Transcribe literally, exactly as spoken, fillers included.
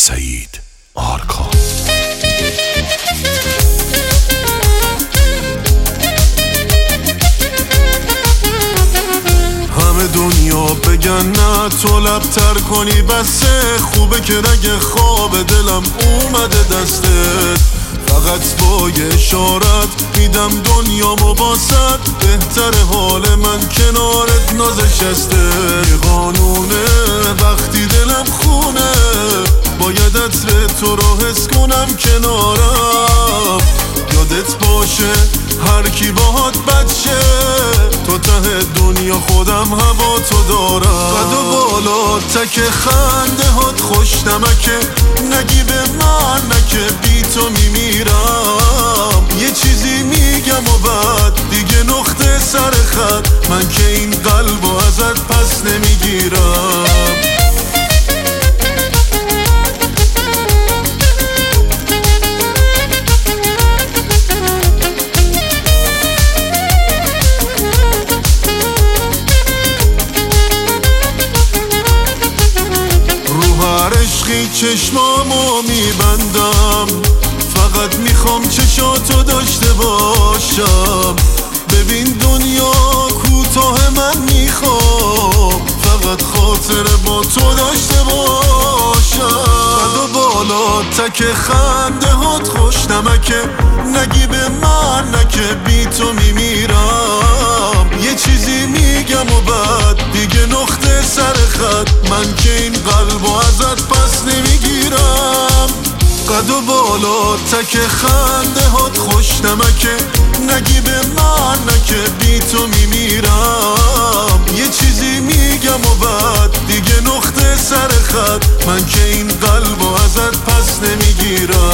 سعید آرکا. همه دنیا بگن نه تو لبتر کنی بسه، خوبه که رگ خواب دلم اومده دستت، فقط با یه اشارت میدم دنیا مباست، بهتر حال من کنارت نازشسته. یه قانونه وقتی دلم خونه، باید عطر تو رو حس کنم کنارم، یادت باشه هر کی باهات بچه، تو ته دنیا خودم هوا تو دارم. قد و بالا تک خنده هات خوش نمکه، نگی به من نکه بی تو میمیرم، یه چیزی میگم و بعد دیگه نقطه سر خط، من که این قلبو ازت پس نمیگیرم. چشمامو میبندم، فقط میخوام چشاتو داشته باشم، ببین دنیا کوتاه من میخوام، فقط خاطر با تو داشته باشم. قد و بالا تک خنده هات خوش نمکه، نگی به من نکه بی تو میمیرم، یه چیزی میگم و بعد دیگه نقطه سر خط، من که این قلبو ازت پس نمیگیرم. قد و بالا تک خنده هات خوش نمکه، نگی به من نکه بی تو میمیرم، یه چیزی میگم و بعد دیگه نقطه سر خط، من که این قلبو ازت پس نمیگیرم.